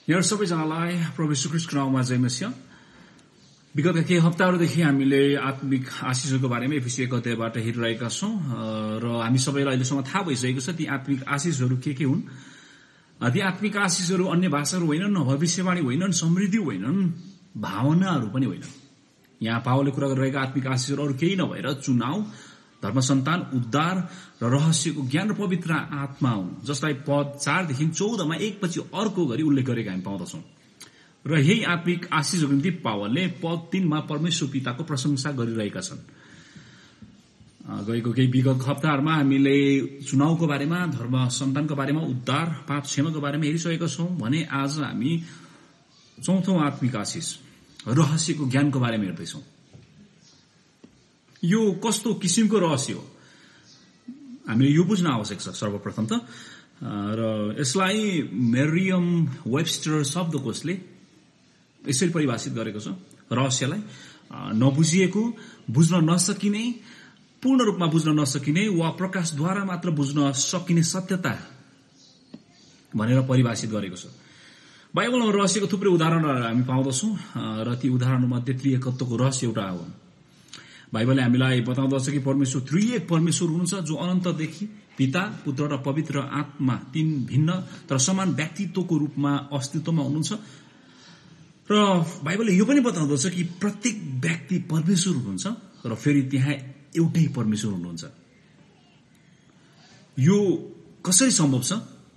यहाँ सबैजनालाई प्रभु यीशु ख्रीष्टको नाममा जय मसीह। विगतका केही हप्ताहरूदेखि हामीले आत्मिक आशिषहरूको बारेमा एफिसी 1 अध्यायबाट हेरिरहेका छौं र हामी सबैलाई अहिलेसम्म थाहा भइसकेको छ ती आत्मिक आशिषहरू के हुन्। ती आत्मिक आशिषहरू अन्य भाषाहरू होइनन्, भविष्यवाणी होइनन्, समृद्धि होइनन्, भावनाहरू पनि होइनन्। यहाँ पावलले कुरा गरिरहेका आत्मिक आशिषहरू अरू केही नभएर चुनाव, धर्म सन्तान, उद्धार र रहस्यको ज्ञान र पवित्र आत्मा हुन्, जसलाई पद 4 देखि 14 मा एकपछि अर्को गरी उल्लेख गरेका हामी पाउँदछौं। र यही आत्मिक आशिषको निम्ति पावलले पद 3 मा परमेश्वर पिताको प्रशंसा गरिरहेका छन्। गएको केही विगत हप्ताहरूमा हामीले चुनावको बारेमा, धर्म सन्तानको बारेमा, उद्धार, पाप क्षमाको बारेमा हेरिसकेका छौं भने आज हामी चौथो आत्मिक आशिष रहस्यको ज्ञानको बारेमा हेर्दैछौं। यो कस्तो किसिमको रहस्य हो हामीले यो बुझ्न आवश्यक छ सर्वप्रथम त। र यसलाई मेरियम वेबस्टर शब्दकोशले यसरी परिभाषित गरेको छ। रहस्यलाई नबुझिएको, बुझ्न नसकिने, पूर्ण रूपमा बुझ्न नसकिने वा प्रकाशद्वारा मात्र बुझ्न सकिने सत्यता भनेर परिभाषित गरेको छ। बाइबलमा रहस्यको थुप्रै उदाहरणहरू हामी पाउँदछौं र ती उदाहरणमध्ये त्रिएकत्वको रहस्य एउटा हो। बाइबलले हामीलाई बताउँदछ कि परमेश्वर त्रिएक परमेश्वर हुनुहुन्छ, जो अनन्तदेखि पिता, पुत्र र पवित्र आत्मा तीन भिन्न तर समान व्यक्तित्वको रूपमा अस्तित्वमा हुनुहुन्छ। र बाइबलले यो पनि बताउँदछ कि प्रत्येक व्यक्ति परमेश्वर हुनुहुन्छ र फेरि त्यहाँ एउटै परमेश्वर हुनुहुन्छ। यो कसरी सम्भव छ?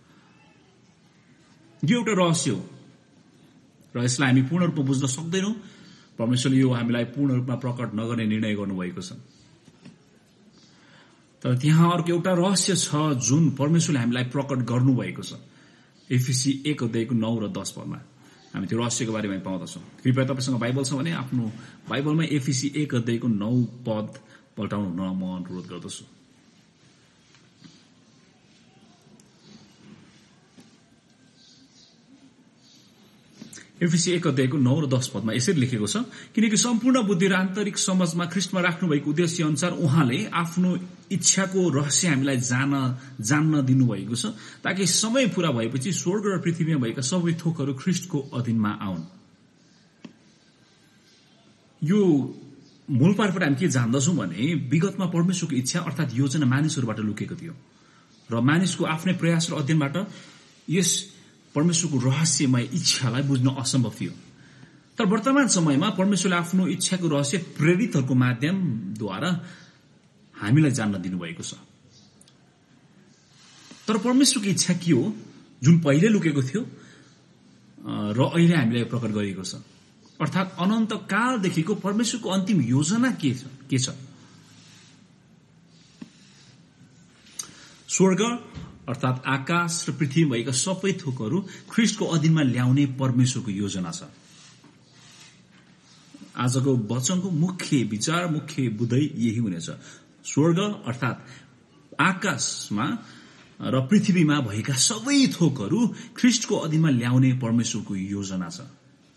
यो एउटा रहस्य हो र यसलाई हामी पूर्ण रूपमा बुझ्न सक्दैनौं। परमेश्वरले यो हामीलाई पूर्ण रूपमा प्रकट नगर्ने निर्णय गर्नुभएको छ। तर त्यहाँ अर्को एउटा रहस्य छ जुन परमेश्वरले हामीलाई प्रकट गर्नुभएको छ। एफिसी 1 अध्यायको 9 र 10 पदमा हामी त्यो रहस्यको बारेमा पाउँदछौं। कृपया तपाईसँग बाइबल छ भने आफ्नो बाइबलमा एफिसी 1 अध्यायको 9 पद पल्टाउनु हुन म अनुरोध गर्दछु। एफिसी 1 अध्यायको 9 र 10 पदमा यसरी लेखेको छ, किनकि सम्पूर्ण बुद्धि र आन्तरिक समझमा ख्रीष्टमा राख्नुभएको उद्देश्य अनुसार उहाँले आफ्नो इच्छाको रहस्य हामीलाई जान्न दिनुभएको छ, ताकि समय पूरा भएपछि स्वर्ग र पृथ्वीमा भएका सबै थोकहरू ख्रीष्टको अधीनमा आउन्। यो मूल पारबाट हामी के जान्दछौं भने विगतमा परमेश्वरको इच्छा अर्थात योजना मानिसहरूबाट लुकेको थियो र मानिसको आफ्नै प्रयास र अध्ययनबाट यस परमेश्वरको रहस्यमय इच्छालाई बुझ्न असम्भव थियो। तर वर्तमान समयमा परमेश्वरले आफ्नो इच्छाको रहस्य प्रेरितहरूको माध्यमद्वारा हामीलाई जान्न दिनुभएको छ। तर परमेश्वरको इच्छा के हो जुन पहिले लुकेको थियो र अहिले हामीलाई प्रकट गरिएको छ, अर्थात अनन्त कालदेखिको परमेश्वरको अन्तिम योजना के छ? स्वर्ग अर्थात आकाश र पृथ्वी भएका सबै थोकहरू ख्रीष्टको अधीनमा ल्याउने परमेश्वरको योजना छ। आजको वचनको मुख्य विचार, मुख्य बुझाइ यही हुनेछ। स्वर्ग अर्थात आकाशमा र पृथ्वीमा भएका सबै थोकहरू ख्रीष्टको अधीनमा ल्याउने परमेश्वरको योजना छ।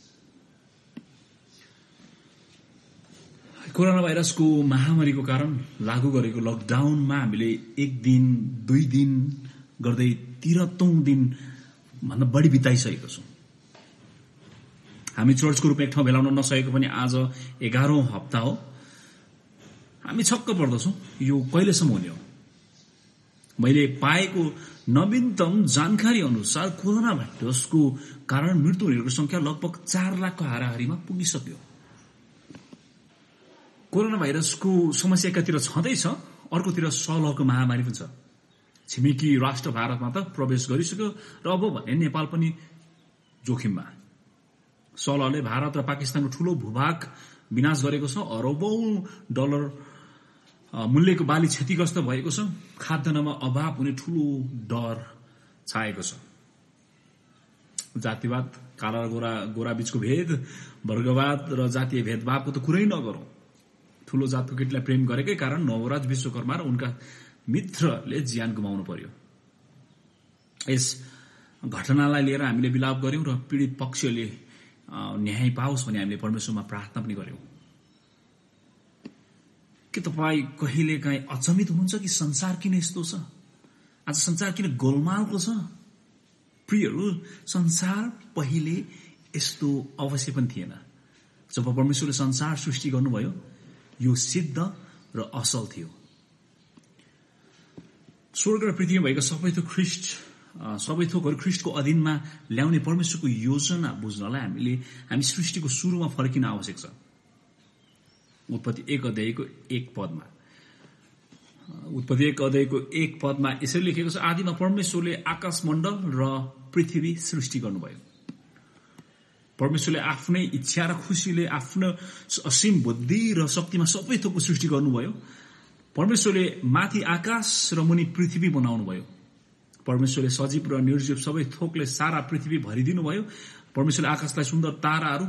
कोरोना भाइरसको महामारीको कारण लागू गरेको लकडाउनमा हामीले 1 दिन, 2 दिन गर्दै 13औं दिन भन्दा बढी बिताइसकेको छौं। हामी चर्चको रूपमा एक ठाउँ भेला हुन नसकेको पनि आज 11औं हप्ता हो। हामी छक्क पर्दछौं यो कहिलेसम्म हुने हो। मैले पाएको नवीनतम जानकारी अनुसार कोरोना भाइरसको कारण मृत्यु हुनेहरूको संख्या लगभग 4 लाखको हाराहारीमा पुगिसक्यो। कोरोना भाइरसको समस्या एकातिर छँदैछ, अर्कोतिर सलहको महामारी पनि छ। छिमेकी राष्ट्र भारतमा त प्रवेश गरिसक्यो र अब भने नेपाल पनि जोखिममा। सलहले भारत र पाकिस्तानको ठूलो भूभाग विनाश गरेको छ। अरबौं डलर मूल्यको बाली क्षतिग्रस्त भएको छ। खाद्यान्नमा अभाव हुने ठूलो डर छाएको छ। जातिवाद, काला र गोरा बीचको भेद, वर्गवाद र जातीय भेदभावको त कुरै नगरौं। ठूलो जातको केटीलाई प्रेम गरेकै कारण नवराज विश्वकर्मा र उनका मित्रले ज्यान गुमाउनु पर्यो। यस घटनालाई लिएर हामीले विलाप गर्यौं र पीड़ित पक्षले न्याय पाओस् भने हामीले परमेश्वरमा प्रार्थना पनि गर्यौं। के तपाईँ कहिलेकाहीँ अचम्मित हुनुहुन्छ कि संसार किन यस्तो छ? आज संसार किन गोलमालको छ? प्रियहरू, संसार पहिले यस्तो अवश्य पनि थिएन। जब परमेश्वरले संसार सृष्टि गर्नुभयो, यो सिद्ध र असल थियो। स्वर्ग र पृथ्वीमा भएका सबै थोकहरू ख्रिस्टको अधीनमा ल्याउने परमेश्वरको योजना बुझ्नलाई हामी सृष्टिको सुरुमा फर्किन आवश्यक छ। उत्पत्ति 1 अध्यायको 1 पदमा यसरी लेखेको छ, आदिमा परमेश्वरले आकाशमण्डल र पृथ्वी सृष्टि गर्नुभयो। परमेश्वरले आफ्नै इच्छा र खुसीले आफ्नो असीम बुद्धि र शक्तिमा सबै थोकको सृष्टि गर्नुभयो। परमेश्वरले माथि आकाश र मुनि पृथ्वी बनाउनु भयो। परमेश्वरले सजीव र निर्जीव सबै थोकले सारा पृथ्वी भरिदिनु भयो। परमेश्वरले आकाशलाई सुन्दर ताराहरू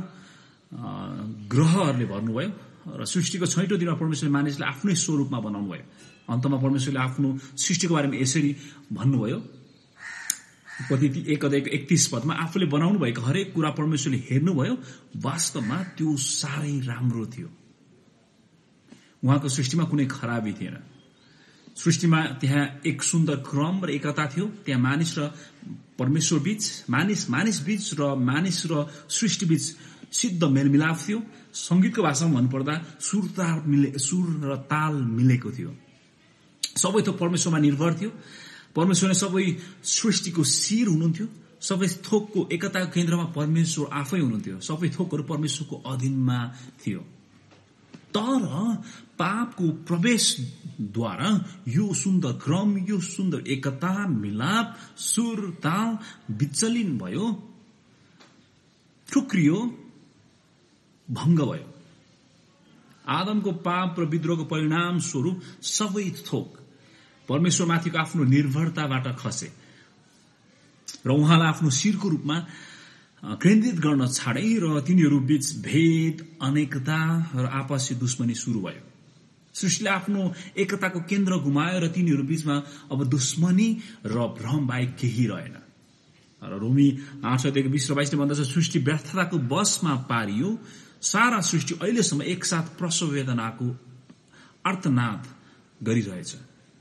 ग्रहहरूले भर्नुभयो र सृष्टिको 6औं दिनमा परमेश्वरले मानिसलाई आफ्नै स्वरूपमा बनाउनु भयो। अन्तमा परमेश्वरले आफ्नो सृष्टिको बारेमा यसरी भन्नुभयो, उत्पत्ति 1 अध्यायको 31 पदमा, आफूले बनाउनु भएको हरेक कुरा परमेश्वरले हेर्नुभयो, वास्तवमा त्यो साह्रै राम्रो थियो। उहाँको सृष्टिमा कुनै खराबी थिएन। सृष्टिमा त्यहाँ एक सुन्दर क्रम र एकता थियो। त्यहाँ मानिस र परमेश्वर बीच, मानिस बीच र मानिस र सृष्टि बीच सिद्ध मेलमिलाप थियो। संगीतको भाषामा भन्नुपर्दा सुर र ताल मिलेको थियो। सबै थोक परमेश्वरमा निर्भर थियो। परमेश्वरले सबै सृष्टिको शिर हुनुहुन्थ्यो। सबै थोकको एकताको केन्द्रमा परमेश्वर आफै हुनुहुन्थ्यो। सबै थोकहरू परमेश्वरको अधीनमा थियो। तर पापको प्रवेशद्वारा यो सुन्दर क्रम, यो सुन्दर एकता, मिलाप, सुर, ताल विचलिन भयो, ठुक्रियो, भङ्ग भयो। आदमको पाप र विद्रोहको परिणाम स्वरूप सबै थोक परमेश्वरमाथिको आफ्नो निर्भरताबाट खसे र उहाँलाई आफ्नो शिरको रूपमा केन्द्रित गर्न छाडे र तिनीहरू बीच भेद, अनेकता र आपसी दुश्मनी सुरु भयो। सृष्टिले आफ्नो एकताको केन्द्र गुमायो र तिनीहरू बीचमा अब दुश्मनी र भ्रम बाहेक केही रहेन। र रोमी 8:20-22 भन्दछ, सृष्टि व्यर्थताको बसमा पारियो। सारा सृष्टि अहिलेसम्म एकसाथ प्रसव वेदनाको अर्थनाद गरिरहेछ।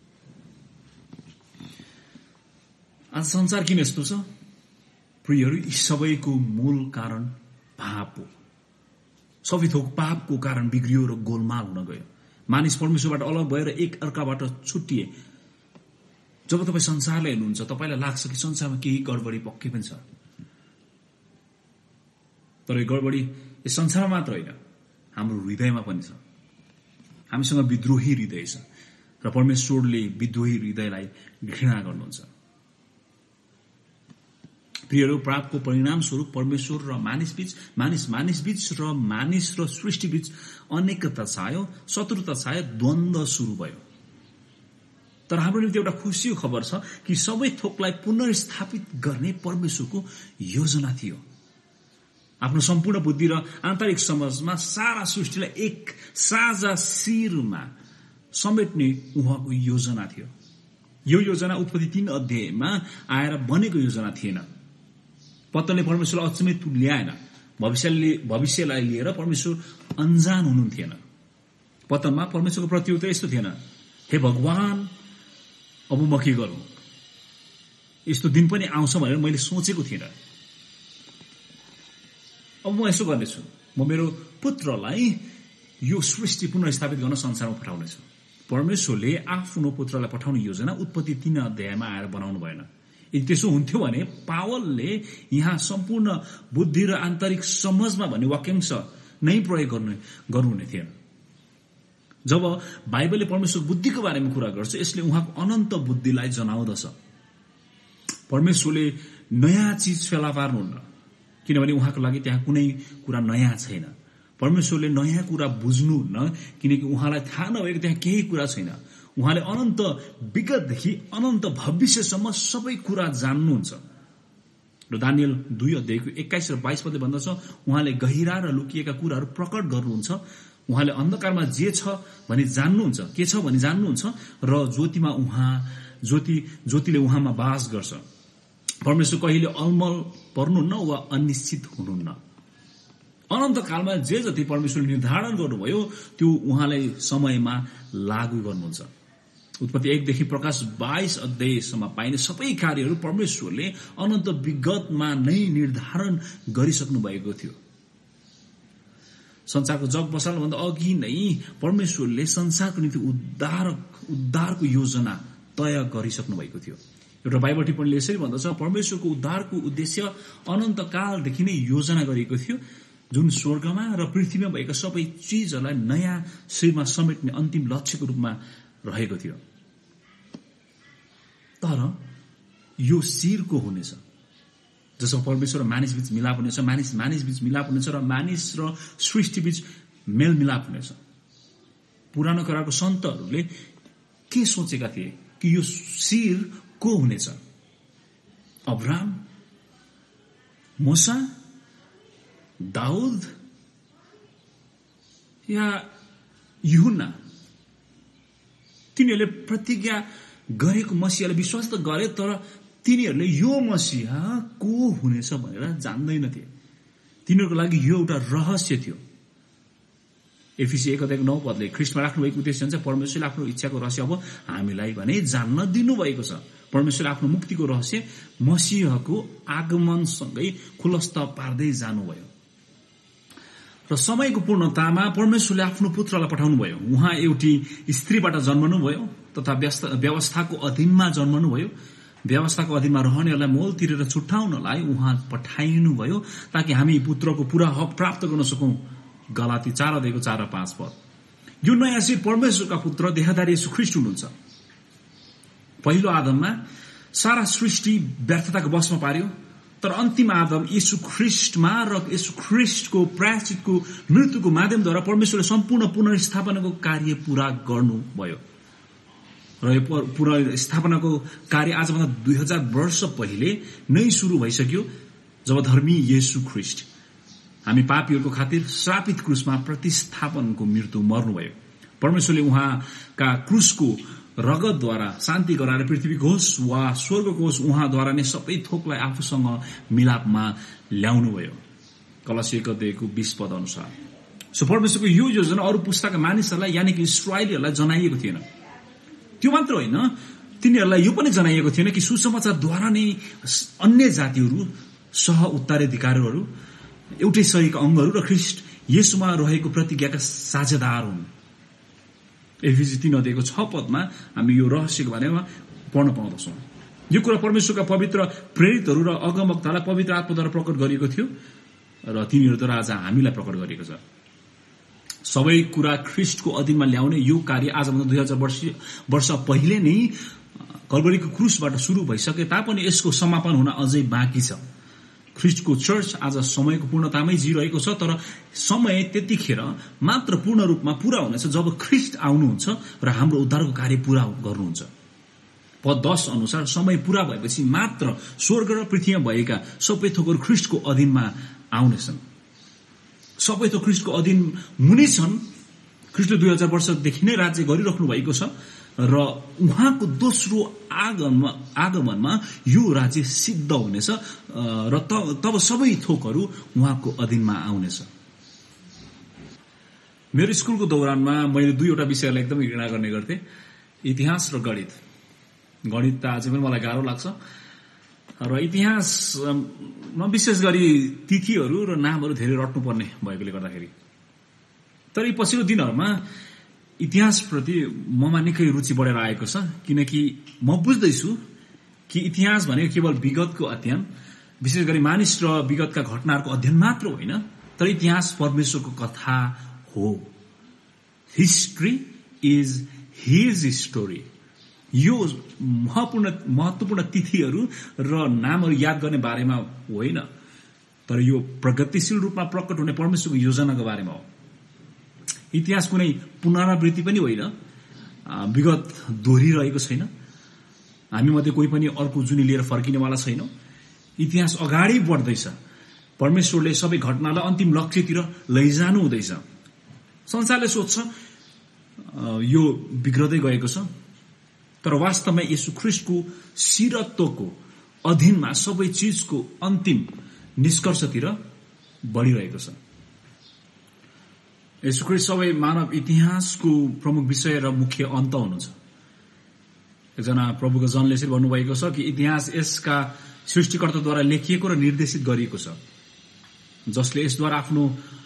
आज संसार किन यस्तो छ? प्रियहरू, यी सबैको मूल कारण पाप हो। सबै थोक पापको कारण बिग्रियो र गोलमाल हुन गयो। मानिस परमेश्वरबाट अलग भएर एक अर्काबाट छुट्टिए। जब तपाईँ संसारलाई हेर्नुहुन्छ, तपाईँलाई लाग्छ कि संसारमा केही गडबडी पक्कै पनि छ। तर यो गडबडी यस संसारमा मात्र होइन, हाम्रो हृदयमा पनि छ। हामीसँग विद्रोही हृदय छ र परमेश्वरले विद्रोही हृदयलाई घृणा गर्नुहुन्छ। प्रियहरू, पापको परिणाम स्वरूप परमेश्वर र मानिस बीच र मानिस र सृष्टि बीच अनेकता छायो, शत्रुता छायो, द्वन्द्व सुरु भयो। तर हाम्रो निम्ति एउटा खुसीको खबर छ कि सबै थोकलाई पुनर्स्थापित गर्ने परमेश्वरको योजना थियो। आफ्नो सम्पूर्ण बुद्धि र आन्तरिक समझमा सारा सृष्टिलाई एक साझा शिरमा समेट्ने उहाँको योजना थियो। यो योजना उत्पत्ति 3 अध्यायमा आएर बनेको योजना थिएन। पत्तनले परमेश्वरलाई अचम्मित ल्याएन। भविष्यलाई लिएर परमेश्वर अनजान हुनुहुन्थेन। पत्तनमा परमेश्वरको प्रत्युत्तर यस्तो थिएन, हे भगवान, अब म के गरौँ? यस्तो दिन पनि आउँछ भनेर मैले सोचेको थिएन। अब म यसो गर्नेछु, म मेरो पुत्रलाई यो सृष्टि पुनर्स्थापित गर्न संसारमा पठाउनेछु। परमेश्वरले आफ्नो पुत्रलाई पठाउने योजना उत्पत्ति 3 अध्यायमा आएर बनाउनु भएन। यदि त्यसो हुन्थ्यो भने पावलले यहाँ सम्पूर्ण बुद्धि र आन्तरिक समझमा भन्ने वाक्यांश नै प्रयोग गर्नुहुने थिएन। जब बाइबलले परमेश्वर बुद्धिको बारेमा कुरा गर्छ, यसले उहाँको अनन्त बुद्धिलाई जनाउँदछ। परमेश्वरले नयाँ चिज फेला पार्नुहुन्न, किनभने उहाँको लागि त्यहाँ कुनै कुरा नयाँ छैन। परमेश्वरले नयाँ कुरा बुझ्नुहुन्न, किनकि उहाँलाई थाहा नभएको त्यहाँ केही कुरा छैन। उहाँले अनन्त विगतदेखि अनन्त भविष्यसम्म सबै कुरा जान्नुहुन्छ। र दानियल 2 अध्यायको 21 र 22 पदले भन्दछ, उहाँले गहिरा र लुकिएका कुराहरू प्रकट गर्नुहुन्छ। उहाँले अन्धकारमा जे छ भनी जान्नुहुन्छ, के छ भनी जान्नुहुन्छ र ज्योतिले उहाँमा वास गर्छ। परमेश्वर कहिले अलमल पर्नुहुन्न वा अनिश्चित हुनुहुन्न। अनन्त कालमा जे जति परमेश्वरले निर्धारण गर्नुभयो त्यो उहाँले समयमा लागू गर्नुहुन्छ। उत्पत्ति 1 देखि प्रकाश 22 अध्यायसम्म पाइने सबै कार्यहरू परमेश्वरले अनन्त विगतमा नै निर्धारण गरिसक्नु भएको थियो। संसारको जग बसाल्नुभन्दा अघि नै परमेश्वरले संसारको निम्ति उद्धारको योजना तय गरिसक्नु भएको थियो। एउटा बाइबल टिप्पणीले यसरी भन्दछ, परमेश्वरको उद्धारको उद्देश्य अनन्तकालदेखि नै योजना गरिएको थियो, जुन स्वर्गमा र पृथ्वीमा भएका सबै चीजहरूलाई नयाँ शरीरमा समेट्ने अन्तिम लक्ष्यको रूपमा रहेको थियो। तर यो शिरको हुनेछ, जसमा परमेश्वर र मानिस बीच मिलाप हुनेछ, मानिस बीच मिलाप हुनेछ र मानिस र सृष्टि बीच मेलमिलाप हुनेछ। पुरानो करारको सन्तहरूले के सोचेका थिए कि यो शिर को हुनेछ? अब्राहम, मूसा, दाउद या यूहन्ना? तिनीहरूले प्रतिज्ञा गरेको मसीहालाई विश्वास त गरे, तर तिनीहरूले यो मसीहा को हुनेछ भनेर जान्दैनथे। तिनीहरूको लागि यो एउटा रहस्य थियो। एफिसी 1:9 ख्रीष्टमा राख्नुभएको उद्देश्य हुन्छ परमेश्वरले आफ्नो इच्छाको रहस्य अब हामीलाई भने जान्न दिनुभएको छ। परमेश्वरले आफ्नो मुक्तिको रहस्य मसीहको आगमनसँगै खुलस्त पार्दै जानुभयो र समयको पूर्णतामा परमेश्वरले आफ्नो पुत्रलाई पठाउनुभयो। उहाँ एउटी स्त्रीबाट जन्मनुभयो तथा व्यवस्थाको अधीनमा जन्मनुभयो। व्यवस्थाको अधीनमा रहनेहरूलाई मोल तिरेर छुट्याउनलाई उहाँ पठाइनुभयो ताकि हामी पुत्रको पूरा हक प्राप्त गर्न सकौं। गलाती 4:4-5 यो नयाँ शिर परमेश्वरका पुत्र देहधारी येशू ख्रीष्ट हुनुहुन्छ। पहिलो आदममा सारा सृष्टि व्यर्थताको वशमा पार्यो, तर अन्तिम आदम येशू ख्रीष्टमा र येशू ख्रीष्टको प्रायश्चितको मृत्युको माध्यमद्वारा परमेश्वरले सम्पूर्ण पुनर्स्थापनाको कार्य पूरा गर्नुभयो र यो पुनर्स्थापनाको कार्य आजभन्दा 2000 वर्ष पहिले नै शुरू भइसक्यो, जब धर्मी येशू ख्रीष्ट हामी पापीहरूको खातिर श्रापित क्रुसमा प्रतिस्थापनको मृत्यु मर्नुभयो। परमेश्वरले उहाँका क्रुसको रगतद्वारा शान्ति गराएर पृथ्वीको होस् वा स्वर्गको होस् उहाँद्वारा नै सबै थोकलाई आफूसँग मिलापमा ल्याउनुभयो। कलसी 1:20 अनुसार सो परमेश्वरको यो योजना अरू पुस्ताका मानिसहरूलाई यानि कि इस्राएलीहरूलाई जनाइएको थिएन। त्यो मात्र होइन, तिनीहरूलाई यो पनि जनाइएको थिएन कि सुसमाचारद्वारा नै अन्य जातिहरू सह उत्तराधिकारीहरू एउटै शरीरका अङ्गहरू र ख्रीष्ट येशूमा रहेको प्रतिज्ञाका साझेदार हुन्। एफिसी 3:6 हामी यो रहस्यको बारेमा पढ्न पाउँदछौँ। यो कुरा परमेश्वरका पवित्र प्रेरितहरू र अगमवक्तालाई पवित्र आत्माद्वारा प्रकट गरिएको थियो र तिनीहरूद्वारा आज हामीलाई प्रकट गरिएको छ। सबै कुरा ख्रीष्टको अधीनमा ल्याउने यो कार्य आजभन्दा 2000 वर्ष पहिले नै कल्भरीको क्रुसबाट सुरु भइसके तापनि यसको समापन हुन अझै बाँकी छ। ख्रीष्टको चर्च आज समयको पूर्णतामै जिरहेको छ, तर समय त्यतिखेर मात्र पूर्ण रूपमा पूरा हुनेछ जब ख्रीष्ट आउनुहुन्छ र हाम्रो उद्धारको कार्य पूरा गर्नुहुन्छ। पद 10 अनुसार समय पूरा भएपछि मात्र स्वर्ग र पृथ्वीमा भएका सबै थोकहरू ख्रीष्टको अधीनमा आउनेछन्। सबै थोक ख्रीष्टको अधीन हुनेछन्। ख्रीष्टले 2000 वर्षदेखि नै राज्य गरिराख्नु भएको छ र उहाँको दोस्रो आगमनमा यो राज्य सिद्ध हुनेछ र तब सबै थोकहरू उहाँको अधीनमा आउनेछ। मेरो स्कुलको दौरानमा मैले 2वटा विषयलाई एकदमै घृणा गर्ने गर्थेँ, इतिहास र गणित। गणित त अझै पनि मलाई गाह्रो लाग्छ र इतिहासमा विशेष गरी तिथिहरू र नामहरू धेरै रट्नुपर्ने भएकोले गर्दाखेरि। तर यी पछिल्लो दिनहरूमा इतिहासप्रति ममा निकै रुचि बढेर आएको छ, किनकि म बुझ्दैछु कि इतिहास भनेको केवल विगतको अध्ययन, विशेष गरी मानिस र विगतका घटनाहरूको अध्ययन मात्र होइन, तर इतिहास परमेश्वरको कथा हो। History is his story. यो महत्वपूर्ण तिथिहरू र नामहरू याद गर्ने बारेमा होइन, तर यो प्रगतिशील रूपमा प्रकट हुने परमेश्वरको योजनाको बारेमा हो। इतिहास कुनै पुनरावृत्ति पनि होइन, विगत दोहोरिरहेको छैन। हामी मध्ये कोही पनि अर्को जुनी लिएर फर्किनेवाला छैनौं। इतिहास अगाडि बढ्दैछ। परमेश्वरले सबै घटनालाई अन्तिम लक्ष्यतिर लैजानु हुँदैछ। संसारले सोच्छ यो बिग्रदै गएको छ, तर वास्तवमा येशू ख्रीष्टको शिरत्वको अधीनमा सबै चीजको अन्तिम निष्कर्षतिर बढिरहेको छ। येशू ख्रीष्ट सबै मानव इतिहासको प्रमुख विषय र मुख्य अन्त हुनुहुन्छ। एकजना प्रभुको जनले यसरी भन्नुभएको छ कि इतिहास यसका सृष्टिकर्ताद्वारा लेखिएको र निर्देशित गरिएको छ, जसले यसद्वारा आफ्नो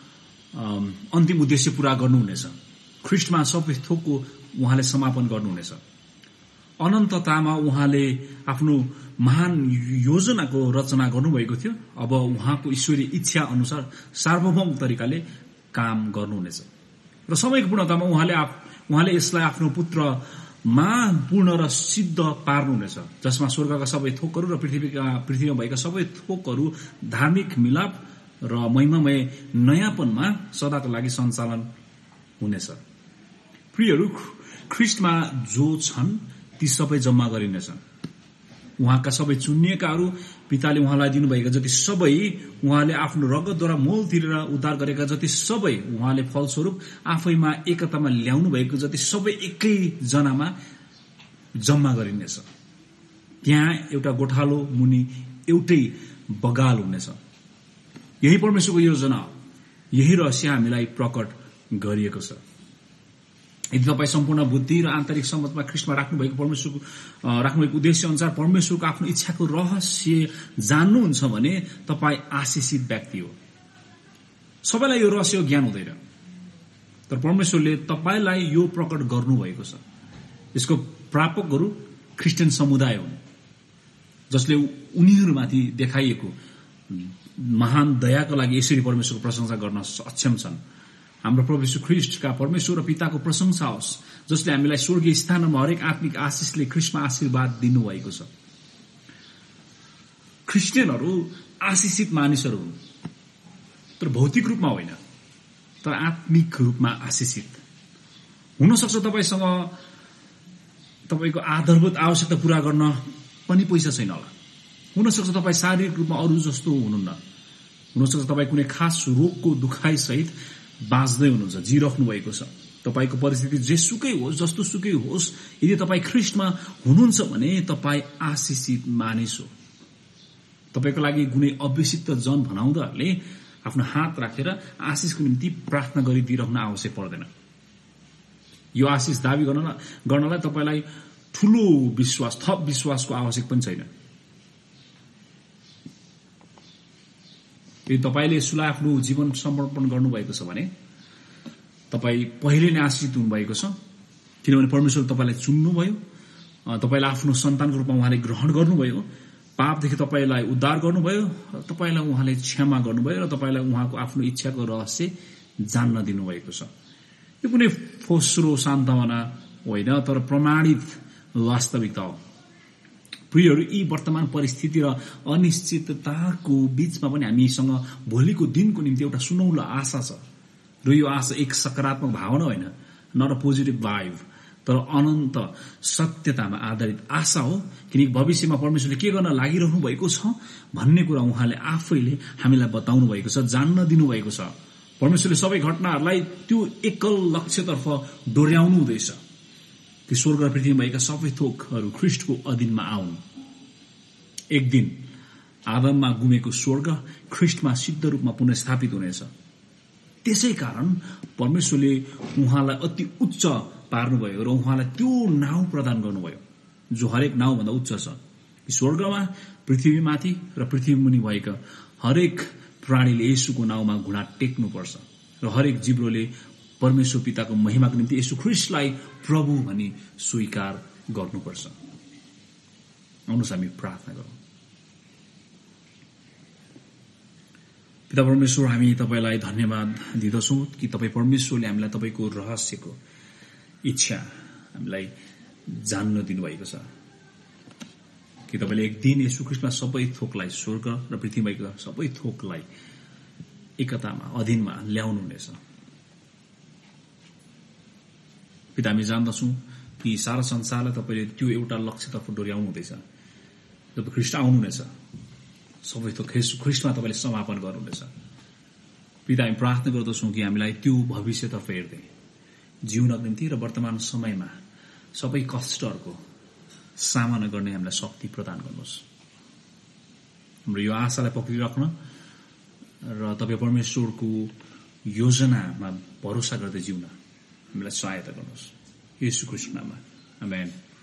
अन्तिम उद्देश्य पूरा गर्नुहुनेछ। ख्रीष्टमा सबै थोकको उहाँले समापन गर्नुहुनेछ। अनन्ततामा उहाँले आफ्नो महान योजनाको रचना गर्नुभएको थियो। अब उहाँको ईश्वरीय इच्छा अनुसार सार्वभौम तरिकाले काम गर्नुहुनेछ र समयको पूर्णतामा उहाँले यसलाई आफ्नो पुत्रमा पूर्ण र सिद्ध पार्नुहुनेछ, जसमा स्वर्गका सबै थोकहरू र पृथ्वीमा भएका सबै थोकहरू धार्मिक मिलाप र महिमामय नयाँपनमा सदाको लागि सञ्चालन हुनेछ। प्रियहरू, ख्रीष्टमा जो छन् ती सबै जम्मा गरिनेछ। उहाँका सबै चुनिएकाहरू, पिताले उहाँलाई दिनुभएका जति सबै, उहाँले आफ्नो रगतद्वारा मोल तिरेर उद्धार गरेका जति सबै, उहाँले फलस्वरूप आफैमा एकतामा ल्याउनु भएको जति सबै एकै जनामा जम्मा गरिनेछ। त्यहाँ एउटा गोठालो मुनि एउटै बगाल हुनेछ। यही परमेश्वरको योजना, यही रहस्य हामीलाई प्रकट गरिएको छ। यदि तपाईँ सम्पूर्ण बुद्धि र आन्तरिक समझमा ख्रीष्टमा राख्नुभएको उद्देश्य अनुसार परमेश्वरको आफ्नो इच्छाको रहस्य जान्नुहुन्छ भने तपाईँ आशिषित व्यक्ति हो। सबैलाई यो रहस्य ज्ञान हुँदैन, तर परमेश्वरले तपाईलाई यो प्रकट गर्नुभएको छ। यसको प्रापकहरू क्रिस्चियन समुदाय हुन्, जसले उनीहरूमाथि देखाइएको महान दयाको लागि यसरी परमेश्वरको प्रशंसा गर्न सक्षम छन्। हाम्रो प्रभु यीशु ख्रीष्टका परमेश्वर र पिताको प्रशंसा होस्, जसले हामीलाई स्वर्गीय स्थानमा हरेक आत्मिक आशिषले ख्रीष्टमा आशीर्वाद दिनुभएको छ। क्रिस्चियनहरू आशिषित मानिसहरू हुन्, तर भौतिक रूपमा होइन, तर आत्मिक रूपमा आशिषित। हुनसक्छ तपाईसँग तपाईको आधारभूत आवश्यकता पूरा गर्न पनि पैसा छैन होला, हुनसक्छ तपाईँ शारीरिक रूपमा अरू जस्तो हुनुहुन्न, हुनसक्छ तपाईँ कुनै खास रोगको दुखाइ सहित बाँच्दै हुनुहुन्छ, जिराख्नु भएको छ। तपाईको परिस्थिति जेसुकै होस्, जस्तो सुकै होस्, यदि तपाईँ ख्रीष्टमा हुनुहुन्छ भने तपाईँ आशिषित मानिस हो। तपाईको लागि कुनै अभिषिक्त जन भनाउँदाहरूले आफ्नो हात राखेर आशिषको निम्ति प्रार्थना गरिदिइरहन आवश्यक पर्दैन। यो आशिष दावी गर्नलाई तपाईलाई ठूलो विश्वास, थप विश्वासको आवश्यक पनि छैन। यदि तपाईले यसलाई आफ्नो जीवन समर्पण गर्नुभएको छ भने तपाई पहिले नै आशिषित हुनुभएको छ, किनभने परमेश्वरले तपाईलाई चुन्नुभयो, तपाईलाई आफ्नो सन्तानको रूपमा उहाँले ग्रहण गर्नुभयो, पापदेखि तपाईलाई उद्धार गर्नुभयो, तपाईलाई उहाँले क्षमा गर्नुभयो र तपाईलाई उहाँको आफ्नो इच्छाको रहस्य जान्न दिनुभएको छ। यो कुनै फोस्रो सान्तवना होइन, तर प्रमाणित वास्तविकता हो। प्रियहरू, यी वर्तमान परिस्थिति र अनिश्चितताको बीचमा पनि हामीसँग भोलिको दिनको निम्ति एउटा सुनौलो आशा छ, र यो आशा एक सकारात्मक भावना होइन, नट अ पोजिटिभ भाइब, तर अनन्त सत्यतामा आधारित आशा हो। किनकि भविष्यमा परमेश्वरले के गर्न लागिरहनु भएको छ भन्ने कुरा उहाँले आफैले हामीलाई बताउनु भएको छ, जान्न दिनुभएको छ। परमेश्वरले सबै घटनाहरूलाई त्यो एकल लक्ष्यतर्फ डोर्याउनु हुँदैछ कि स्वर्ग र पृथ्वीमा भएका सबै थोकहरू ख्रीष्टको अधीनमा आउन्। एक दिन आदममा गुमेको स्वर्ग ख्रीष्टमा सिद्ध रूपमा पुनर्स्थापित हुनेछ। त्यसै कारण परमेश्वरले उहाँलाई अति उच्च पार्नुभयो र उहाँलाई त्यो नाउँ प्रदान गर्नुभयो जो हरेक नाउँभन्दा उच्च छ। स्वर्गमा, पृथ्वीमाथि र पृथ्वी मुनि भएका हरेक प्राणीले येशूको नाउँमा घुँडा टेक्नुपर्छ र हरेक जिब्रोले परमेश्वर पिताको महिमाको निम्ति येशू ख्रीष्टलाई प्रभु भनी स्वीकार गर्नुपर्छ। आउनुहोस् हामी प्रार्थना गरौँ। पिता परमेश्वर, हामी तपाईलाई धन्यवाद दिदछौं कि तपाई परमेश्वरले हामीलाई तपाईको रहस्यको इच्छा हामीलाई जान्न दिनुभएको छ, कि तपाईले एक दिन येशू ख्रीष्टमा सबै थोकलाई, स्वर्ग र पृथ्वीमा सबै थोकलाई एकतामा, अधीनमा ल्याउनुहुनेछ। पिता, हामी जान्दछौं कि सारा संसारलाई तपाईले त्यो एउटा लक्ष्यतर्फ डोर्याउनु हुँदैछ। जब ख्रीष्ट आउनुहुनेछ, सबै थोक ख्रीष्टमा तपाईले समापन गर्नुहुनेछ। पिता, हामी प्रार्थना गर्दछौं कि हामीलाई त्यो भविष्यतर्फ हेर्दै जिउनको निम्ति र वर्तमान समयमा सबै कष्टहरूको सामना गर्ने हामीलाई शक्ति प्रदान गर्नुहोस्। हाम्रो यो आशालाई पक्रिराख्न र तपाईँ परमेश्वरको योजनामा भरोसा गर्दै जिउन हामीलाई सहायता गर्नुहोस्। येशू ख्रीष्टको नाममा आमेन।